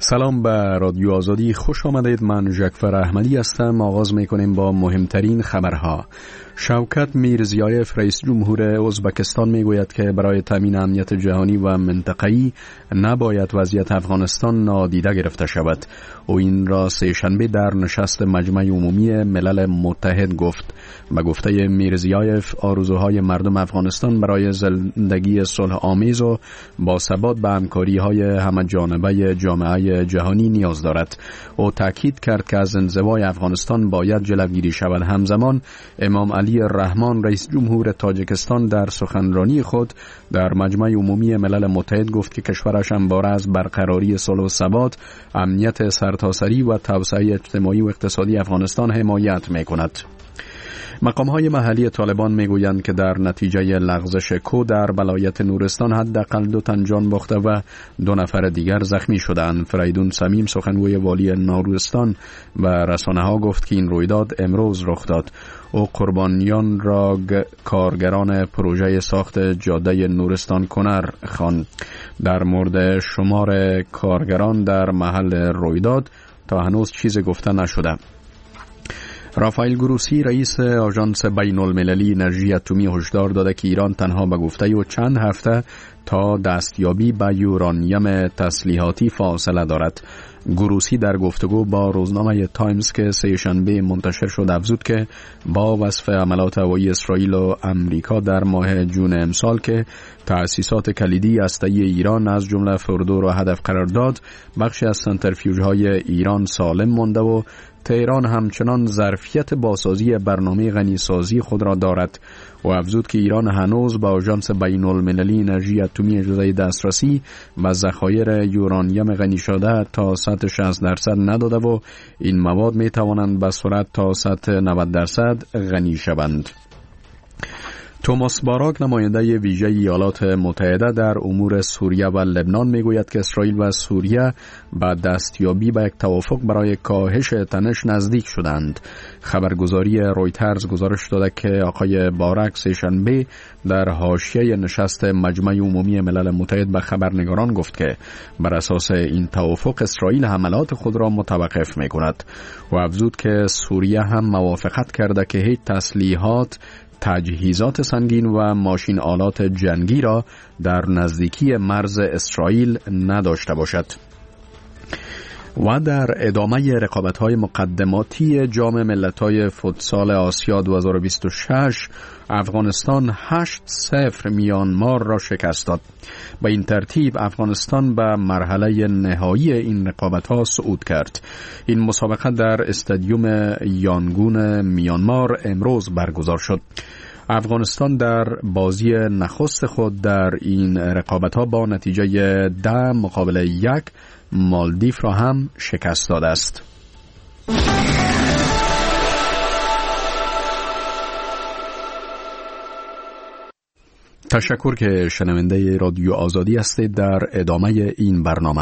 سلام به رادیو آزادی، خوش آمدید. من ژکفر احمدی هستم. آغاز میکنیم با مهمترین خبرها. شوکت میرزیایف رئیس جمهور ازبکستان میگوید که برای تامین امنیت جهانی و منطقه‌ای نباید وضعیت افغانستان نادیده گرفته شود. او این را سه‌شنبه در نشست مجمع عمومی ملل متحد گفت. به گفته میرزیایف، آرزوهای مردم افغانستان برای زندگی صلح آمیز و با ثبات به همکاری‌های همه‌جانبه جامعه جهانی نیاز دارد. او تاکید کرد که از انزوای افغانستان باید جلوگیری شود. همزمان امام علی رحمان رئیس جمهور تاجیکستان در سخنرانی خود در مجمع عمومی ملل متحد گفت که کشورش همواره از برقراری صلح و ثبات، امنیت سرتاسری و توسعه اجتماعی و اقتصادی افغانستان حمایت می‌کند. مقام‌های محلی طالبان میگویند که در نتیجه لغزش کو در ولایت نورستان حداقل 2 تن جان باخته و 2 نفر دیگر زخمی شدند. فریدون صمیم سخنگوی والی نورستان و رسانه‌ها گفت که این رویداد امروز رخ داد. او قربانیان را کارگران پروژه ساخت جاده نورستان کنر خواند. در مورد شمار کارگران در محل رویداد تا هنوز چیزی گفته نشده. رافائل گروسی رئیس آژانس بین المللی انرژی اتمی هشدار داده که ایران تنها به گفته او چند هفته تا دستیابی به یورانیم تسلیحاتی فاصله دارد. گروسی در گفتگو با روزنامه تایمز که سه‌شنبه منتشر شد افزود که با وصف عملات هوایی اسرائیل و امریکا در ماه جون امسال که تأسیسات کلیدی هسته‌ای ایران از جمله فردو را هدف قرار داد، بخشی از سنتریفیوژهای ایران سالم مانده و تهران همچنان ظرفیت بازسازی برنامه غنیسازی خود را دارد. و افزود که ایران هنوز با آژانس بین المللی انرژی اتمی اجازه دسترسی و ذخایر یورانیم غنی شده تا سطح 60% نداده و این مواد می توانند به سرعت تا سطح 90% غنی شوند. توماس باراک نماینده ویژه ایالات متحده در امور سوریه و لبنان میگوید که اسرائیل و سوریه با دستیابی به یک توافق برای کاهش تنش نزدیک شدند. خبرگزاری رویترز گزارش داده که آقای باراک سه‌شنبه در حاشیه نشست مجمع عمومی ملل متحد به خبرنگاران گفت که بر اساس این توافق اسرائیل حملات خود را متوقف میکند و افزود که سوریه هم موافقت کرده که هیچ تسلیحات، تجهیزات سنگین و ماشین آلات جنگی را در نزدیکی مرز اسرائیل نداشته باشد. و در ادامه رقابت‌های مقدماتی جام ملت‌های فوتسال آسیا 2026 افغانستان 8-0 میانمار را شکست داد. با این ترتیب افغانستان به مرحله نهایی این رقابت‌ها صعود کرد. این مسابقه در استادیوم یانگون میانمار امروز برگزار شد. افغانستان در بازی نخست خود در این رقابت‌ها با نتیجه 10-1 مالدیف را هم شکست داده است. تشکر که شنونده رادیو آزادی هستید. در ادامه این برنامه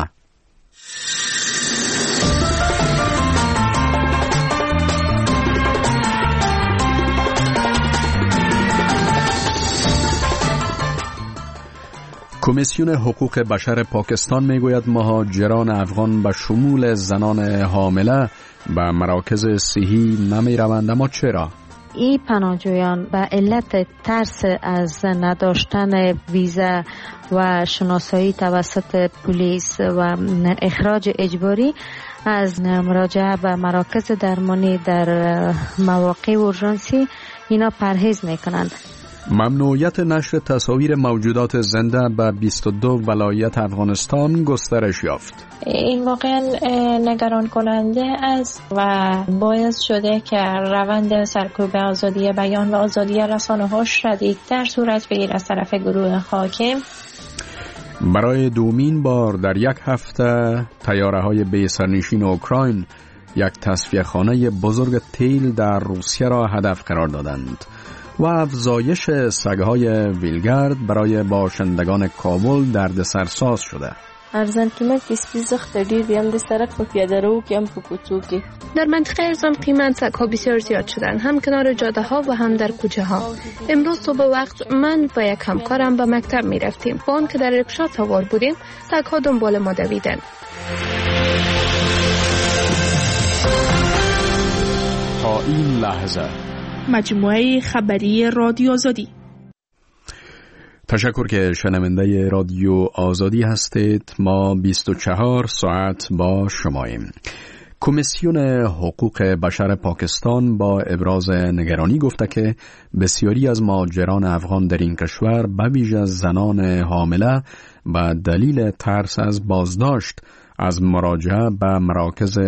کمیسیون حقوق بشر پاکستان میگوید مهاجران افغان به شمول زنان حامله به مراکز صحی نمی روند. اما چرا؟ این پناهجویان به علت ترس از نداشتن ویزا و شناسایی توسط پلیس و اخراج اجباری از مراجعه به مراکز درمانی در مواقع اورژانسی اینا پرهیز میکنند. ممنوعیت نشر تصاویر موجودات زنده به 22 ولایت افغانستان گسترش یافت. این واقعا نگران کننده است و باعث شده که روند سرکوب آزادی بیان و آزادی رسانه‌ها شدیدتر صورت بگیرد از طرف گروه حاکم. برای دومین بار در یک هفته طیاره‌های بی سرنشین اوکراین یک تصفیه‌خانه بزرگ تیل در روسیه را هدف قرار دادند. و افزایش سگ‌های ویلگارد برای باشندگان کابل دردسرساز شده. ارزان قیمت سخت ډیر دی، هم د سړک په پیاده رو کې هم په کوڅو کې. در منطقه ارزان قیمت سگ‌ها بسیار زیاد شدند، هم کنار جاده ها و هم در کوچه ها. امروز صبح وقت من و یک همکارم به مکتب می رفتیم. با آن که در رکشا سوار بودیم، سگ‌ها دنبال ما دویدند. این لحظه مجموعه خبری رادیو آزادی. تشکر که شنونده رادیو آزادی هستید. ما 24 ساعت با شماییم. کمیسیون حقوق بشر پاکستان با ابراز نگرانی گفته که بسیاری از مهاجران افغان در این کشور به ویژه زنان حامله به دلیل ترس از بازداشت از مراجعه به مراکز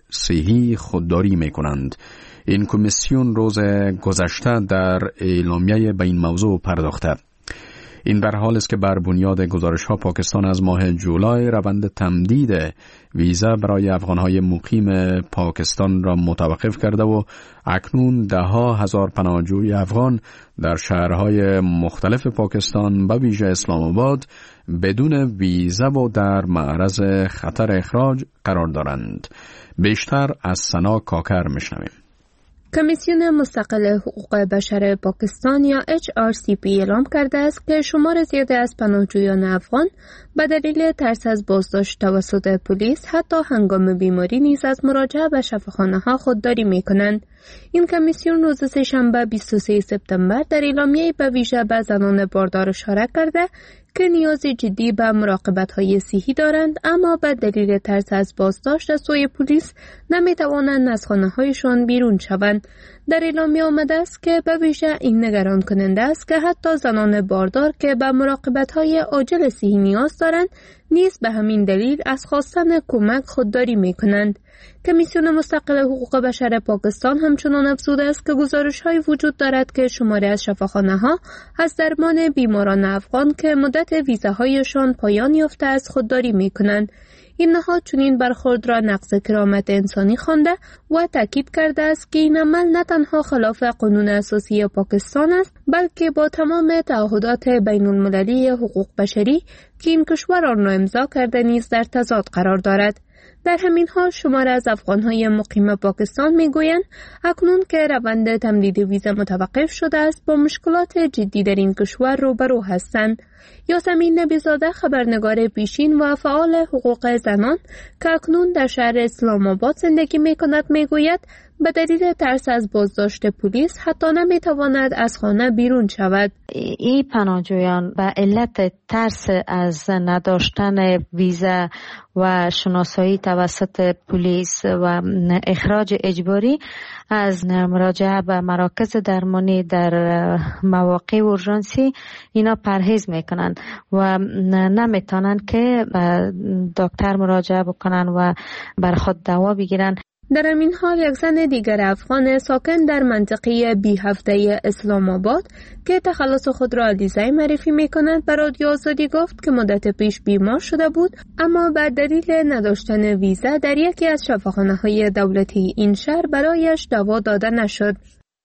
صحی خودداری می کنند. این کمیسیون روز گذشته در اعلامیه به این موضوع پرداخته. این در حال است که بر بنیاد گزارش‌ها پاکستان از ماه جولای روند تمدید ویزا برای افغان‌های مقیم پاکستان را متوقف کرده و اکنون ده‌ها هزار پناهجوی افغان در شهرهای مختلف پاکستان به ویژه اسلام آباد بدون ویزا و در معرض خطر اخراج قرار دارند. بیشتر از سنا کاکر میشنویم. کمیسیون مستقل حقوق بشر پاکستان یا HRCP اعلام کرده است که شمار زیادی از پناهجویان افغان به دلیل ترس از بازداشت توسط پلیس حتی هنگام بیماری نیز از مراجعه به شفاخانه‌ها خودداری می‌کنند. این کمیسیون روز سه‌شنبه 23 سپتامبر در اعلامیه‌ای به ویژه به زنان باردار اشاره کرده که نیاز جدی به مراقبت‌های صحی دارند اما به دلیل ترس از بازداشت از سوی پلیس نمی‌توانند از خانه‌هایشان بیرون شوند. در اعلامیه آمده است که به ویژه این نگران کننده است که حتی زنان باردار که به مراقبت‌های عاجل صحی نیاز دارند نیز به همین دلیل از خواستن کمک خودداری می‌کنند. کمیسیون مستقل حقوق بشر پاکستان همچنان افزوده است که گزارش‌هایی وجود دارد که شماری از شفاخانه‌ها از درمان بیماران افغان که مدت ویزاهایشان پایان یافته است خودداری می‌کنند. این نهاد چنین برخورد را نقض کرامت انسانی خوانده و تاکید کرده است که این عمل نه تنها خلاف قانون اساسی پاکستان است بلکه با تمام تعهدات بین المللی حقوق بشری که این کشور آن را امضا کرده نیز در تضاد قرار دارد. در همین حال شمار از افغان‌های مقیم پاکستان می‌گویند اکنون که روند تمدید ویزا متوقف شده است با مشکلات جدی در این کشور روبرو هستند. یاسمین نبیزاده خبرنگار پیشین و فعال حقوق زنان که اکنون در شهر اسلام آباد زندگی می‌کند می‌گوید به دلیل ترس از بازداشت پلیس حتی نمی‌تواند از خانه بیرون شود. این پناهجویان به علت ترس از نداشتن ویزا و شناسایی توسط پلیس و اخراج اجباری از مراجعه به مراکز درمانی در مواقع اورژانسی اینا پرهیز میکنن و نمیتونن که به دکتر مراجعه بکنن و بر خود دوا بگیرن. در این حال یک زن دیگر افغان ساکن در منطقه بی هفته اسلام آباد که تخلص خود را علیزی معرفی می‌کند به رادیو آزادی گفت که مدت پیش بیمار شده بود اما به دلیل نداشتن ویزا در یکی از شفاخانه‌های دولتی این شهر برایش دوا داده نشد.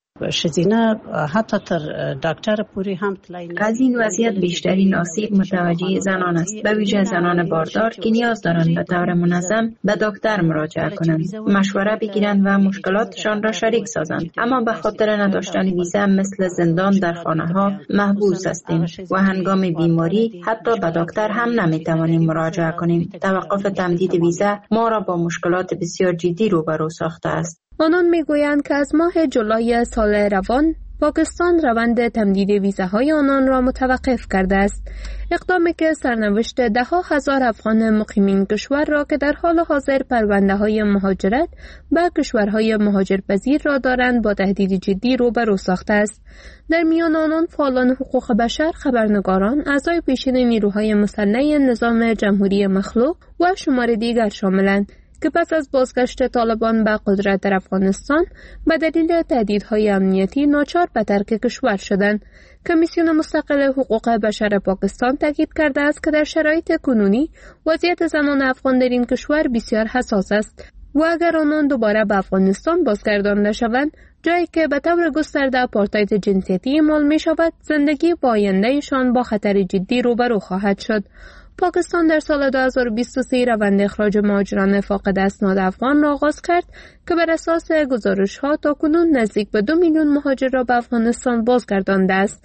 شزینه حتی تر دکتر پوری هم از این وضعیت بیشترین آسیب متوجه زنان است، به ویژه زنان باردار که نیاز دارند به طور منظم به دکتر مراجعه کنند، مشوره بگیرند و مشکلاتشان را شریک سازند. اما به خاطر نداشتن ویزا مثل زندان در خانه‌ها محبوس هستیم و هنگام بیماری حتی به دکتر هم نمیتوانیم مراجعه کنیم. توقف تمدید ویزا ما را با مشکلات بسیار جدی روبرو ساخته است. آنان میگویند که از ماه جولای سال روان پاکستان روند تمدید ویزاهای آنان را متوقف کرده است. اقدامی که سرنوشت ده‌ها هزار افغان مقیمین کشور را که در حال حاضر پرونده‌های مهاجرت به کشورهای مهاجرپذیر را دارند با تهدید جدی روبرو ساخته است. در میان آنان فعالان حقوق بشر، خبرنگاران، اعضای پیشین نیروهای مسلح نظام جمهوری مخلوع و شمار دیگر شاملند که پس از بازگشت طالبان به قدرت در افغانستان به دلیل تهدیدهای امنیتی ناچار به ترک کشور شدند. کمیسیون مستقل حقوق بشر پاکستان تاکید کرده است که در شرایط کنونی وضعیت زنان افغان در این کشور بسیار حساس است و اگر آنان دوباره به افغانستان بازگردانده شوند، جایی که به طور گسترده آپارتاید جنسیتی اعمال می شود، زندگی و آیندهشان با خطر جدی روبرو خواهد شد. پاکستان در سال 2023 روند اخراج مهاجران فاقد اسناد افغان را آغاز کرد که بر اساس گزارش‌ها تاکنون نزدیک به 2 میلیون مهاجر را به افغانستان بازگردانده است.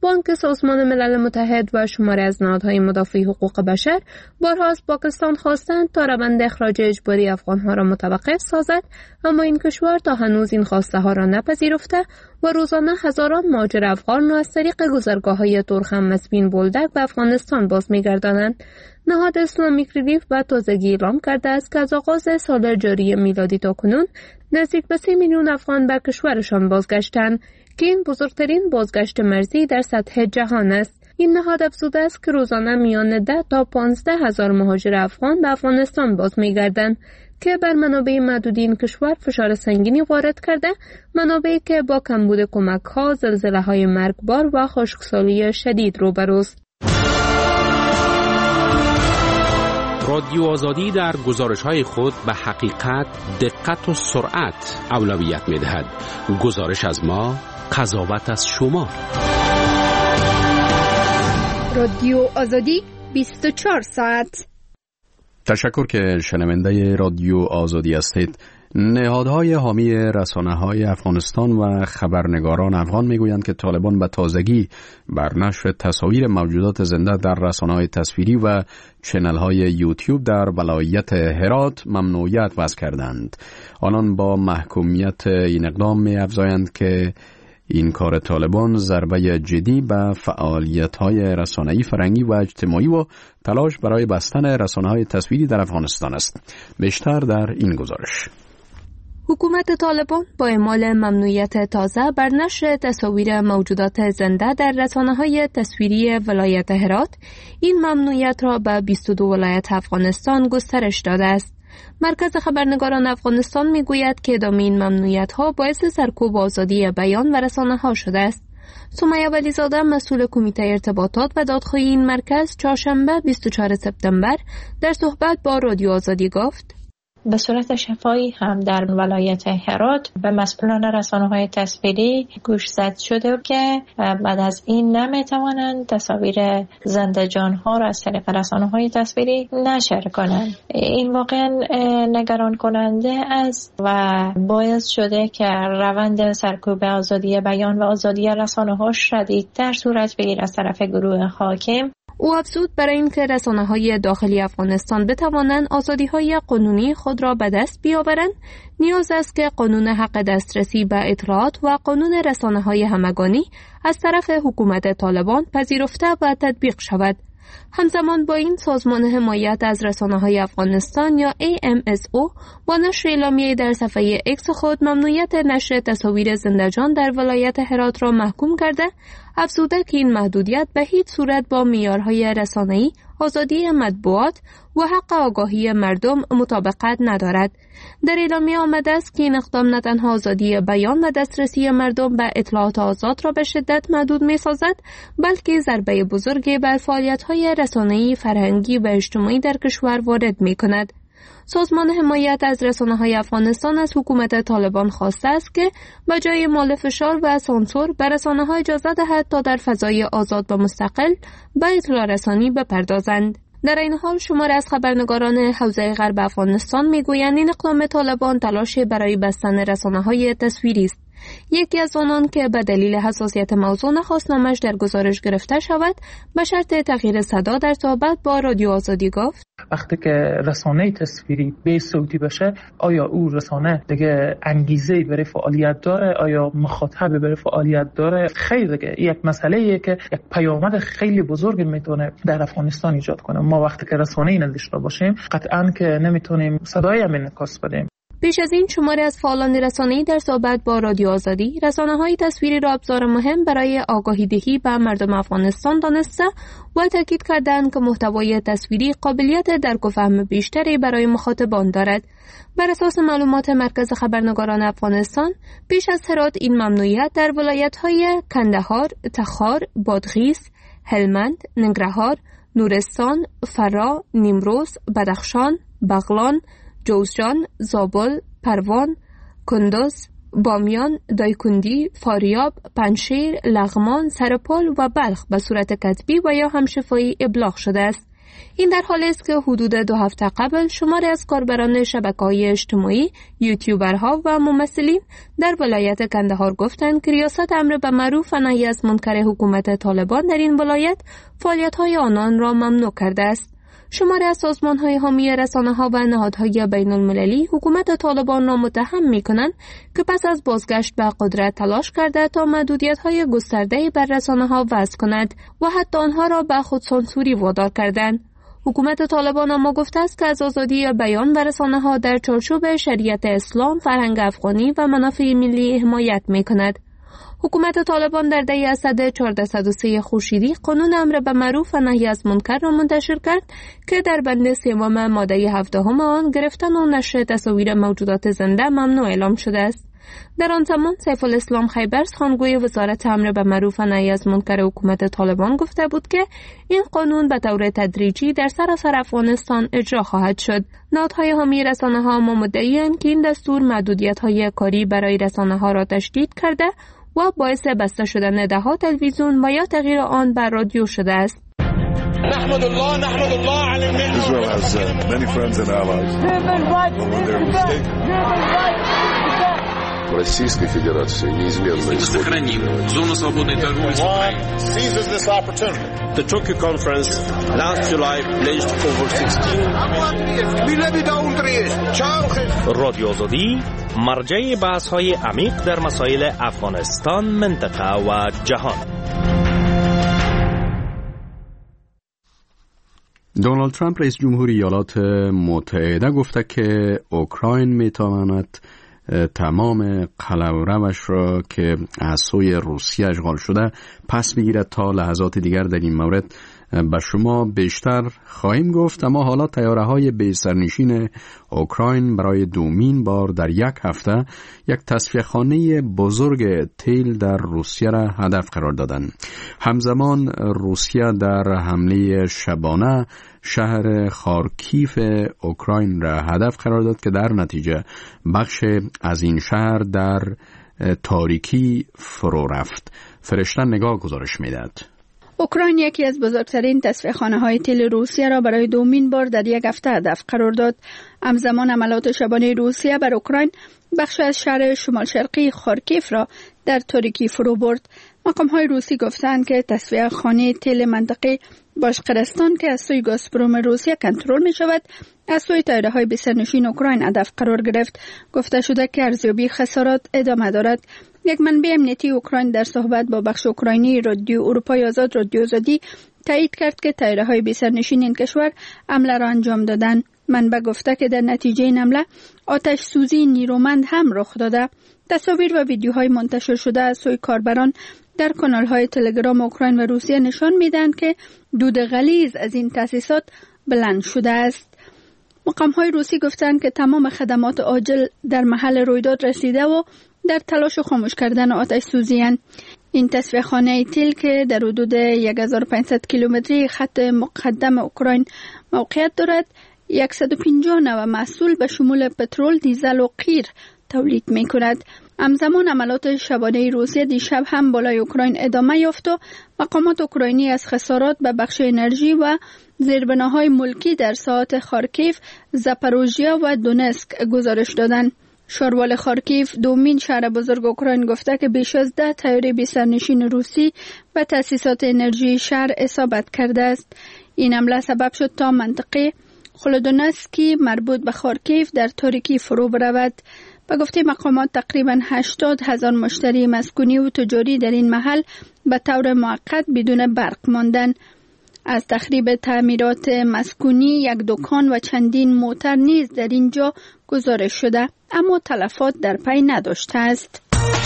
بانک سازمان ملل متحد و شماری از نهادهای مدافع حقوق بشر بارها از پاکستان خواستند تا روند اخراج اجباری افغانها را متوقف سازد، اما این کشور تا هنوز این خواسته ها را نپذیرفته و روزانه هزاران مهاجر افغان را از طریق گذرگاه‌های ترخم مسبین بولدک به افغانستان باز می‌گردانند. نهاد اسلامیک ریلیف به تازگی اعلام کرده است که از آغاز سال جاری میلادی تا کنون نزدیک به 3 میلیون افغان به کشورشان بازگشتند که این بزرگترین بازگشت مرزی در سطح جهان است. این نهاد افزوده است که روزانه میان 10 تا 15 هزار مهاجر افغان به افغانستان باز می‌گردند که بر منابع محدود این کشور فشار سنگینی وارد کرده، منابعی که با کمبود کمک‌ها، زلزله‌های مرگبار و خشکسالی شدید روبروست. رادیو آزادی در گزارش‌های خود به حقیقت، دقت و سرعت اولویت می‌دهد. گزارش از ما، قضاوت از شما. رادیو آزادی 24 ساعت. تشکر که شنونده رادیو آزادی هستید. نهادهای حامی رسانه‌های افغانستان و خبرنگاران افغان میگویند که طالبان به تازگی بر نشر تصاویر موجودات زنده در رسانه‌های تصویری و چنل‌های یوتیوب در ولایت هرات ممنوعیت وضع کردند. آنان با محکومیت این اقدام می‌افزایند که این کار طالبان ضربه جدی به فعالیت‌های رسانه‌ای فرهنگی و اجتماعی و تلاش برای بستن رسانه‌های تصویری در افغانستان است. بیشتر در این گزارش. حکومت طالبان با اعمال ممنوعیت تازه بر نشر تصاویر موجودات زنده در رسانه‌های تصویری ولایت هرات این ممنوعیت را به 22 ولایت افغانستان گسترش داده است. مرکز خبرنگاران افغانستان میگوید که ادامه این ممنوعیت‌ها باعث سرکوب آزادی بیان و رسانه‌ها شده است. سمیه ولیزاده مسئول کمیته ارتباطات و دادخواهی این مرکز چهارشنبه 24 سپتامبر در صحبت با رادیو آزادی گفت: به صورت شفاهی هم در ولایت هرات به مسئولان رسانه‌های تصویری گوش زد شده که بعد از این نمیتوانند تصاویر زنده جان‌ها را از طریق رسانه‌های تصویری نشر کنند. این واقعا نگران کننده است و باعث شده که روند سرکوب آزادی بیان و آزادی رسانه‌ها شدیدتر صورت بگیرد از طرف گروه حاکم. او افزود برای اینکه رسانه‌های داخلی افغانستان بتوانند آزادی‌های قانونی خود را به دست بیاورند، نیاز است که قانون حق دسترسی به اطلاعات و قانون رسانه‌های همگانی از طرف حکومت طالبان پذیرفته و تطبیق شود. همزمان با این سازمان حمایت از رسانه‌های افغانستان یا AMSO با نشر اعلامیه در صفحه اکس خود ممنوعیت نشر تصاویر زنده‌جان در ولایت هرات را محکوم کرده، افزوده که این محدودیت به هیچ صورت با معیارهای رسانه‌ای، آزادی مطبوعات و حق آگاهی مردم مطابقت ندارد. در اعلامیه آمده است که این اقدام نه تنها آزادی بیان و دسترسی مردم به اطلاعات آزاد را به شدت محدود می‌سازد، بلکه ضربه بزرگی بر فعالیت‌های رسانه‌ای، فرهنگی و اجتماعی در کشور وارد می‌کند. سازمان حمایت از رسانه‌های افغانستان از حکومت طالبان خواسته است که به جای اعمال فشار و سانسور بر رسانه‌ها اجازه دهد تا در فضای آزاد و مستقل به اطلاع رسانی بپردازند. در این حال شماری از خبرنگاران حوزه غرب افغانستان میگویند این اقدام طالبان تلاش برای بستن رسانه‌های تصویری است. یکی از آنان که به دلیل حساسیت موضوع نخواست نامش در گزارش گرفته شود، به شرط تغییر صدا در صحبت با رادیو آزادی گفت: وقتی که رسانه تصویری به صوتی بشه، آیا او رسانه دیگه انگیزه برای فعالیت داره؟ آیا مخاطب برای فعالیت داره؟ خیلی دیگه یک مسئله‌ایه که یک پیامد خیلی بزرگ میتونه در افغانستان ایجاد کنه. ما وقتی که رسانه‌ای نداشته باشیم، قطعاً که نمیتونیم صدای هم انعکاس بدیم. پیش از این شماری از فعالان رسانه‌ای در صحبت با رادیو آزادی رسانه‌های تصویری را ابزار مهم برای آگاهی دهی به مردم افغانستان دانسته و تاکید کردند که محتوای تصویری قابلیت درک و فهم بیشتری برای مخاطبان دارد. بر اساس معلومات مرکز خبرنگاران افغانستان، پیش از هرات این ممنوعیت در ولایت‌های کندهار، تخار، بادغیس، هلمند، ننگرهار، نورستان، فرا، نیمروز، بدخشان، بغلان، جوزجان، زابل، پروان، کندز، بامیان، دایکندی، فاریاب، پنشیر، لغمان، سرپال و بلخ به صورت کتبی و یا همشفایی ابلاغ شده است. این در حالی است که حدود 2 هفته قبل شماری از کاربران شبکه‌های اجتماعی، یوتیوبرها و ممثلین در ولایت کندهار گفتند که ریاست امر به معروف و نهی از منکر حکومت طالبان در این ولایت فعالیت‌های آنان را ممنوع کرده است. شماری از سازمان‌های حامی رسانه‌ها و نهادهای بین‌المللی حکومت طالبان را متهم می‌کنند که پس از بازگشت به قدرت تلاش کرده تا محدودیت‌های گسترده‌ای بر رسانه‌ها وضع کند و حتی آنها را به خودسانسوری وادار کردند. حکومت طالبان اما گفته است که از آزادی بیان و رسانه‌ها در چارچوب شریعت اسلام، فرهنگ افغانی و منافع ملی حمایت می‌کند. حکومت طالبان در دی اسد 1403 خورشیدی قانون امر به معروف و نهی از منکر را منتشر کرد که در بند 3 ماده 17 آن گرفتن و نشر تصاویر موجودات زنده ممنوع اعلام شده است. در آن زمان سیف الاسلام خیبر سخنگوی وزارت امر به معروف و نهی از منکر حکومت طالبان گفته بود که این قانون به طور تدریجی در سراسر افغانستان اجرا خواهد شد. نهادهای حامی رسانه‌ها مدعی‌اند که این دستور محدودیت‌های کاری برای رسانه‌ها را تشدید کرده و باعث بسته شدن ده‌ها تلویزیون و یا تغییر آن بر رادیو شده است. نحمد الله على النعمة. Israel has many friends and allies. Российской Федерации неизменно сохраним зону свободной торговли с Украиной. Seizes this opportunity. The Tokyo conference last July pledged over 16 رادیو آزادی مرجع بحث‌های عمیق در مسائل افغانستان، منطقه و جهان. دونالد ترامپ رئیس جمهور ایالات متحده گفته که اوکراین میتواند تمام قلمروش را که از سوی روسیه اشغال شده پس بگیرد. تا لحظات دیگر در این مورد به شما بیشتر خواهیم گفت، اما حالا طیاره‌های بی سرنشین اوکراین برای دومین بار در یک هفته یک تصفیه‌خانه بزرگ تیل در روسیه را هدف قرار دادند. همزمان روسیه در حمله شبانه شهر خارکیف اوکراین را هدف قرار داد که در نتیجه بخش از این شهر در تاریکی فرو رفت. فرشتن نگاه گزارش می‌دهد. اوکراین یکی از بزرگترین تصفیه‌خانه‌های تیل روسیه را برای دومین بار در یک هفته هدف قرار داد. همزمان حملات شبانه روسیه بر اوکراین بخش از شهر شمال شرقی خارکیف را در تاریکی فرو برد. مقام‌های روسی گفتند که تصفیه‌خانه تیل منطقه باشقرستان که از سوی گازپروم روسیه کنترل می‌شود، از سوی طیاره‌های بی‌سرنشین اوکراین هدف قرار گرفت. گفته شده که ارزیابی خسارات ادامه دارد. یک منبع امنیتی اوکراین در صحبت با بخش اوکراینی رادیو اروپای آزاد رادیو آزادی تایید کرد که طیاره‌های بی‌سرنشین این کشور حمله را انجام دادند. منبع گفته که در نتیجه این حمله آتش سوزی نیرومند هم رخ داده. تصاویر و ویدیوهای منتشر شده از سوی کاربران در کانال‌های تلگرام اوکراین و روسیه نشان می‌دهند که دود غلیظ از این تأسیسات بلند شده است. مقام‌های روسی گفتند که تمام خدمات عاجل در محل رویداد رسیده و در تلاش خاموش کردن آتش سوزی. این تصفیه‌خانه تیل که در حدود 1500 کیلومتری خط مقدم اوکراین موقعیت دارد، 150 نوع محصول به شمول پترول، دیزل و قیر تولید می‌کند. همزمان حملات شبانه روسیه دیشب هم بالای اوکراین ادامه یافت و مقامات اوکراینی از خسارات به بخش انرژی و زیربناهای ملکی در ساحات خارکیف، زاپاروژیا و دونسک گزارش دادند. شاروال خارکیف، دومین شهر بزرگ اوکراین، گفته که بیش از 10 طیاره بی‌سرنشین روسی به تأسیسات انرژی شهر اصابت کرده است. این حمله سبب شد تا منطقه خلودونسکی مربوط به خارکیف در تاریکی فرو برود. به گفته مقامات تقریباً 80,000 مشتری مسکونی و تجاری در این محل به طور موقت بدون برق ماندند. از تخریب تعمیرات مسکونی یک دکان و چندین موتر نیز در اینجا گزارش شده، اما تلفات در پی نداشته است.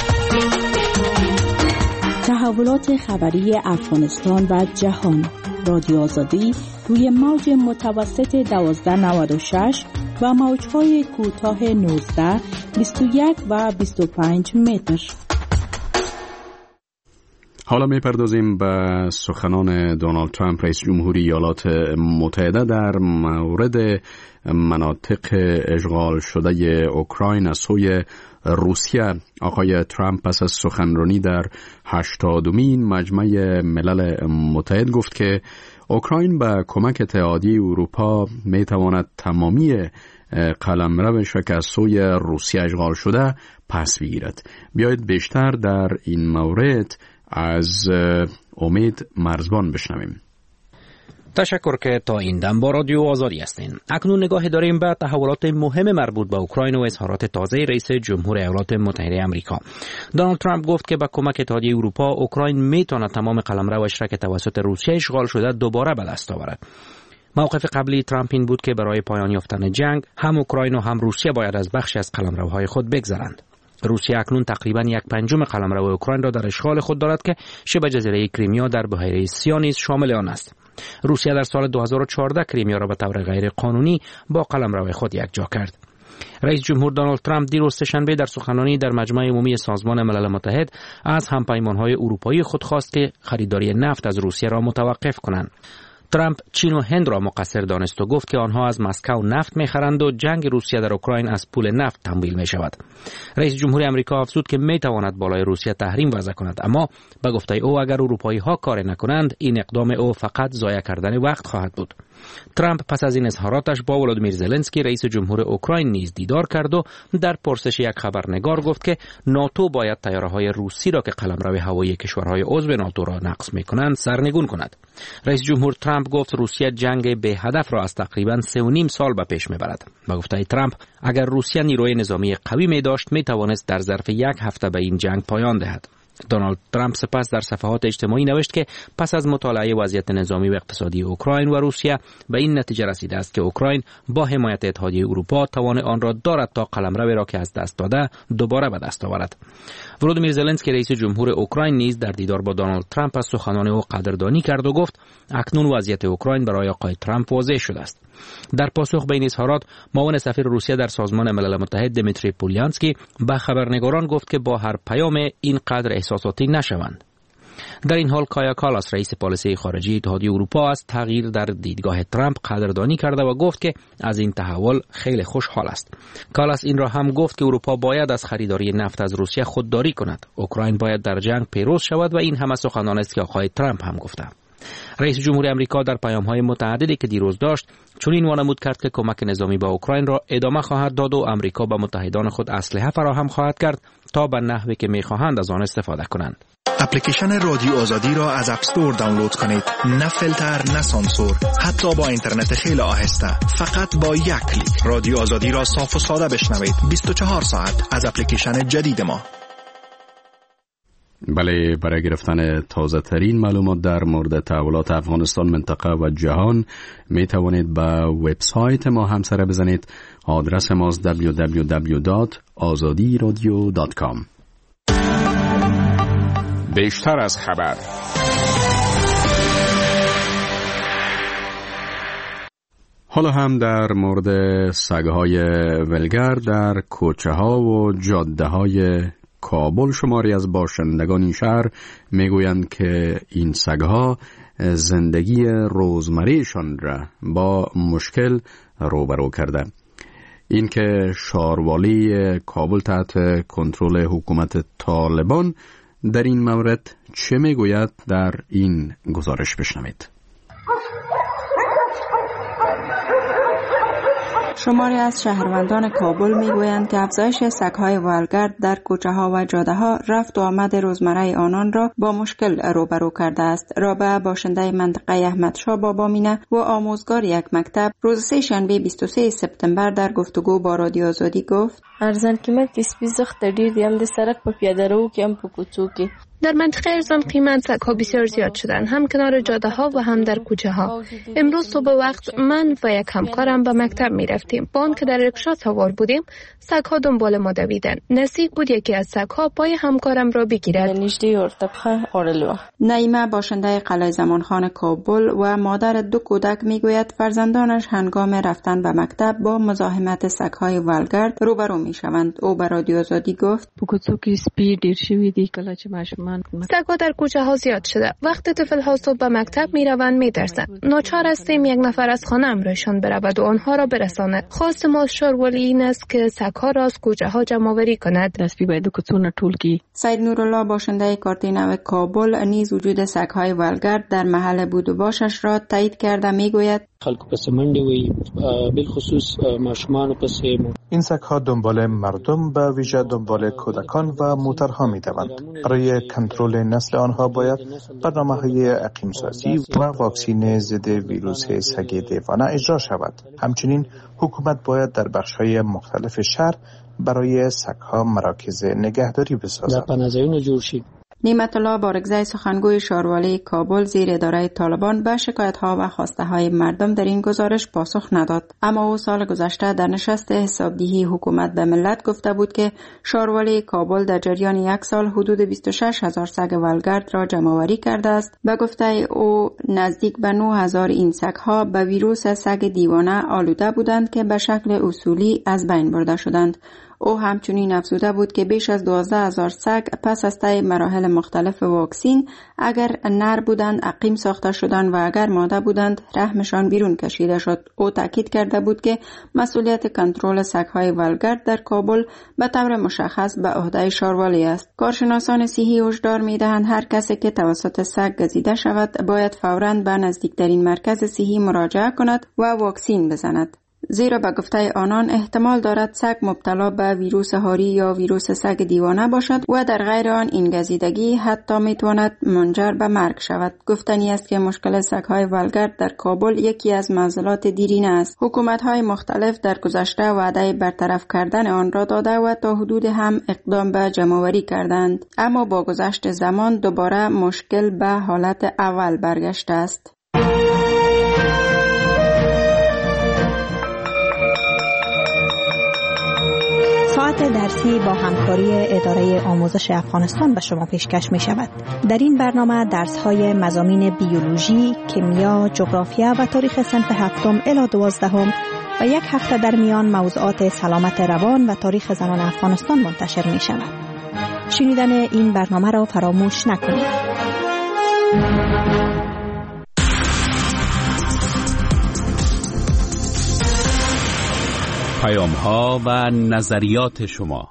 تحولات خبری افغانستان و جهان. رادیو آزادی روی موج متوسط 1296 و موج‌های کوتاه 19، 21 و 25 متر. حالا میپردازیم به سخنان دونالد ترامپ رئیس جمهوری ایالات متحده در مورد مناطق اشغال شده اوکراین از سوی روسیه. آقای ترامپ پس از سخنرانی در 80مین مجمع ملل متحد گفت که اوکراین با کمک اتحادیه اروپا می تواند تمامی قلمروش که از سوی روسیه اشغال شده پس بگیرد. بیایید بیشتر در این مورد از امید مرزبان بشنویم. تشکر که تا این دم با رادیو آزادی هستین. اکنون نگاه داریم به تحولات مهم مربوط به اوکراین و اظهارات تازه رئیس جمهور ایالات متحده آمریکا. دونالد ترامپ گفت که با کمک اتحادیه اروپا اوکراین میتواند تمام قلمروش را که توسط روسیه اشغال شده دوباره به دست آورد. موقف قبلی ترامپ این بود که برای پایان یافتن جنگ هم اوکراین و هم روسیه باید از بخشی از قلمروهای خود بگذرند. روسیه اکنون تقریباً 1/5 قلمرو اوکراین را در اشغال خود دارد که شبه جزیره کریمیا در بحیره سیا نیز شامل آن است. روسیه در سال 2014 کریمیا را به طور غیر قانونی با قلمرو خود یکجا کرد. رئیس جمهور دونالد ترامپ دیروز سه‌شنبه در سخنرانی در مجمع عمومی سازمان ملل متحد از همپیمان‌های اروپایی خود خواست که خریداری نفت از روسیه را متوقف کنند. ترامپ چین و هند را مقصر دانست و گفت که آنها از مسکو نفت می‌خرند و جنگ روسیه در اوکراین از پول نفت تمویل می‌شود. رئیس جمهور آمریکا افزود که می‌تواند بالای روسیه تحریم وضع کند، اما به گفته او اگر اروپایی‌ها کار نکنند این اقدام او فقط ضایع کردن وقت خواهد بود. ترامپ پس از این اظهاراتش با ولودیمیر زلنسکی رئیس جمهور اوکراین نیز دیدار کرد و در پرسش یک خبرنگار گفت که ناتو باید طیاره‌های روسی را که قلمرو هوایی کشورهای عضو ناتو را نقض می‌کنند سرنگون کند. رئیس جمهور ترامپ گفت روسیه جنگ به هدف را از تقریباً 3.5 سال به پیش می‌برد. با گفته ترامپ اگر روسیه نیروی نظامی قوی می‌داشت می‌توانست در ظرف 1 هفته به این جنگ پایان دهد. دونالد ترامپ سپس در صفحات اجتماعی نوشت که پس از مطالعه وضعیت نظامی و اقتصادی اوکراین و روسیه به این نتیجه رسیده است که اوکراین با حمایت اتحادیه اروپا توان آن را دارد تا قلمرو را که از دست داده دوباره به دست آورد. ولودیمیر زلنسکی رئیس جمهور اوکراین نیز در دیدار با دونالد ترامپ از سخنان او قدردانی کرد و گفت اکنون وضعیت اوکراین برای آقای ترامپ واضح شده است. در پاسخ به این اظهارات معاون سفیر روسیه در سازمان ملل متحد دمیتری پولیانسکی به خبرنگاران گفت که با هر پیام اینقدر احساساتی نشوند. در این حال کایا کالاس رئیس پالیسی خارجی اتحادیه اروپا از تغییر در دیدگاه ترامپ قدردانی کرده و گفت که از این تحول خیلی خوشحال است. کالاس این را هم گفت که اروپا باید از خریداری نفت از روسیه خودداری کند. اوکراین باید در جنگ پیروز شود و این همه سخنان است که آقای ترامپ هم گفته. رئیس جمهور آمریکا در پیام‌های متعددی که دیروز داشت چنین وانمود کرد که کمک نظامی به اوکراین را ادامه خواهد داد و آمریکا به متحدان خود اسلحه فراهم خواهد کرد تا به نحوی که می‌خواهند از آن استفاده کنند. اپلیکیشن رادیو آزادی را از اپ استور دانلود کنید. نه فیلتر، نه سانسور، حتی با اینترنت خیلی آهسته. فقط با یک کلیک رادیو آزادی را صاف و ساده بشنوید. 24 ساعت از اپلیکیشن جدید ما. بله، برای گرفتن تازه ترین معلومات در مورد تحولات افغانستان، منطقه و جهان می توانید به وبسایت ما هم سر بزنید. آدرس ماست www.azadiradio.com. بیشتر از خبر. حالا هم در مورد سگ‌های ولگر در کوچه ها و جاده های کابل شماری از باشندگان این شهر میگویند که این سگ‌ها زندگی روزمره‌شان را با مشکل روبرو کرده. این که شهروالی کابل تحت کنترل حکومت طالبان در این مورد چه میگوید در این گزارش بشنوید. شماری از شهروندان کابل میگویند که افزایش سگ‌های ولگرد در کوچه‌ها و جاده‌ها رفت و آمد روزمره آنان را با مشکل روبرو کرده است. رابعه باشنده منطقه احمدشاه بابامینه و آموزگار یک مکتب روز سه‌شنبه 23 سپتامبر در گفتگو با رادیو آزادی گفت: ارزان قیمت سپیزخت ډیر دی، هم د سړک په پیاده رو کې هم په کوڅو کې. در منطقه ارزان قیمت سگ‌ها بسیار زیاد شدن، هم کنار جاده ها و هم در کوچه ها. امروز صبح وقت من و یک همکارم به مکتب می رفتیم. با آن که در رکشا سوار بودیم، سگ‌ها دنبال ما دویدن. نزدیک بود یکی از سگ‌ها پای همکارم را بگیرد. نعیمه باشنده قلعه زمانخان کابل و مادر 2 کودک میگوید فرزندانش هنگام رفتن به مکتب با مزاحمت سگ‌های ولگرد روبرو میشوند. او به رادیو آزادی گفت: په کوڅو کې سپي ډیر شوي دي، کله چې ماشومان سگ‌ها در کوچه ها زیاد شده. وقتی طفل ها صبح به مکتب می روند می ترسند. ناچار هستیم یک نفر از خانه امرشان برود و آنها را برساند. خواست ما شاروالی این است که سگ‌ها را از کوچه ها جمع آوری کند. سید نورالله باشنده کارت نو کابل نیز وجود سگ‌های ولگرد در محل بود و باشش را تایید کرده می گوید خلق پس منډه وي بالخصوص ماشومان پس این سگ‌ها دنبال مردم به ویژه دنبال کودکان و موترها می‌دوند. برای کنترل نسل آنها باید برنامه‌های اقیم‌سازی و واکسین ضد ویروس سگ دیوانه اجرا شود. همچنین حکومت باید در بخش‌های مختلف شهر برای سگ‌ها مراکز نگهداری بسازد. نعمت الله بارگزای سخنگوی شاروالی کابل زیر اداره طالبان به شکایت‌ها و خواسته‌های مردم در این گزارش پاسخ نداد. اما او سال گذشته در نشست حسابدهی حکومت به ملت گفته بود که شاروالی کابل در جریان یک سال حدود 26,000 سگ ولگرد را جمع‌آوری کرده است. به گفته او نزدیک به 9,000 این سگ‌ها به ویروس سگ دیوانه آلوده بودند که به شکل اصولی از بین برده شدند. او همچنین افزوده بود که بیش از 12,000 سگ پس از طی مراحل مختلف واکسین اگر نر بودند عقیم ساخته شدند و اگر ماده بودند رحمشان بیرون کشیده شد. او تاکید کرده بود که مسئولیت کنترل سگ‌های ولگرد در کابل به طور مشخص به عهده شاروالی است. کارشناسان صحی هشدار می‌دهند هر کسی که توسط سگ گزیده شود باید فوراً به نزدیکترین مرکز صحی مراجعه کند و واکسین بزند. زیرا به گفته آنان احتمال دارد سگ مبتلا به ویروس هاری یا ویروس سگ دیوانه باشد و در غیر آن این گزیدگی حتی میتواند منجر به مرگ شود. گفتنی است که مشکل سگ‌های ولگرد در کابل یکی از معضلات دیرینه است. حکومت‌های مختلف در گذشته وعده برطرف کردن آن را داده و تا حدود هم اقدام به جمع‌آوری کردند، اما با گذشت زمان دوباره مشکل به حالت اول برگشته است. ساعت درسی با همکاری اداره آموزش افغانستان به شما پیشکش می شود. در این برنامه درس‌های مضامین بیولوژی، کیمیا، جغرافیا و تاریخ صنف 7 الی 12 و یک هفته در میان موضوعات سلامت روان و تاریخ زنان افغانستان منتشر می شود. شنیدن این برنامه را فراموش نکنید. پیام‌ها و نظریات شما.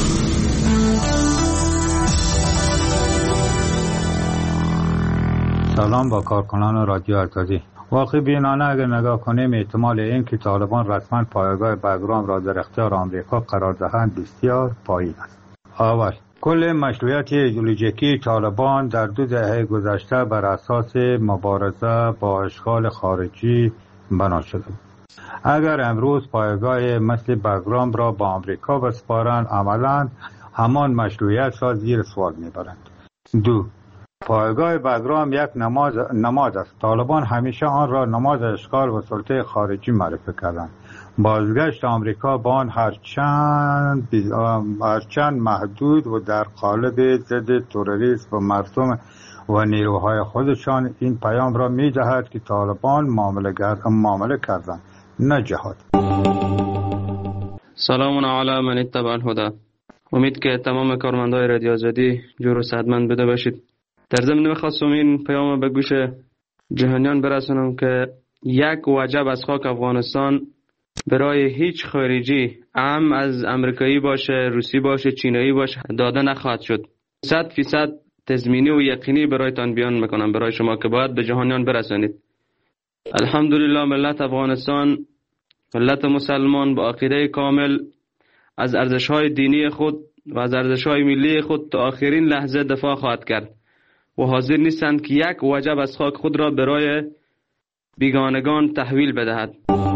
سلام با کارکنان رادیو آزادی. واقع بینانه اگر نگاه کنیم احتمال این که طالبان رسما پایگاه بگرام را در اختیار آمریکا قرار دهند بسیار پایین است. اول، کل مشروعیت ایدئولوژیکی طالبان در 2 دهه گذشته بر اساس مبارزه با اشغال خارجی بنا شده بود. اگر امروز پایگاه مثل بگرام را با آمریکا بسپارند عملاً همان مشروعیت را زیر سوال میبرند. 2. پایگاه بگرام یک نماد است. طالبان همیشه آن را نماد اشغال و سلطه خارجی معرفی کردند. بازگشت آمریکا با آن هرچند محدود و در قالب ضد تروریسم و مردم و نیروهای خودشان این پیام را می‌دهد که طالبان معامله کردند نه جهاد. سلام علی من اتبع الهدى. امید که تمام کارمندای رادیو آزادی جور و صحتمند بوده باشید. در ضمن می‌خواستم این پیام به گوش جهانیان برسونم که یک وجب از خاک افغانستان برای هیچ خارجی، هم از امریکایی باشه، روسی باشه، چینایی باشه، داده نخواهد شد. 100% تضمینی و یقینی برایتان بیان میکنم برای شما که باید به جهانیان برسانید. الحمدلله ملت افغانستان، ملت مسلمان با عقیده کامل از ارزش‌های دینی خود و از ارزش‌های ملی خود تا آخرین لحظه دفاع خواهد کرد و حاضر نیستند که یک وجب از خاک خود را برای بیگانگان تحویل بدهد.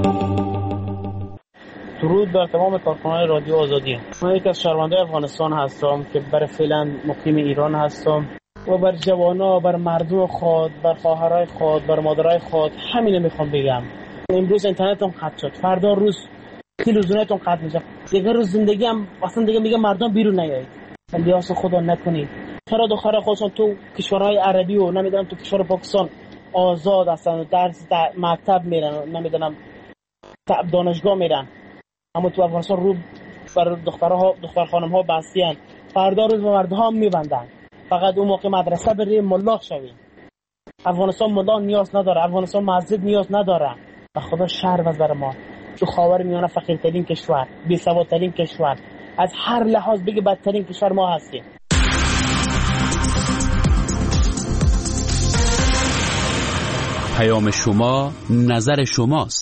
درود بر تمام کارکنان رادیو آزادی. من یک از شهروندان افغانستان هستم که برای فعلا مقیم ایران هستم و بر جوانا، بر مردم خود، بر خواهرای خود، بر مادرای خود همینه میخوام بگم. امروز اینترنتم قطع شد، فردا روز تلویزیونتون قطع میشه، دیگه روز زندگی هم اصلا دیگه میگه مردم بیرون نیایید، لیاس خدا نکنید. چرا دخترای خودشون تو کشورهای عربی و نمیدونم تو کشور پاکستان آزاد هستن، درس مکتب میرن، نمیدونم دانشگاه میرن، اما تو افغانستان رو بر دختر خانم ها بستیان، فردا روز به مردها میبندن. فقط اون موقع مدرسه بریم ملا شویم. افغانستان ملا نیاز نداره، افغانستان مسجد نیاز نداره. به خدا شر بزر ما تو خاورمیانه فقیرترین کشور، بی‌سوادترین کشور، از هر لحاظ بگی بدترین کشور ما هستیم. پیام شما، نظر شماست.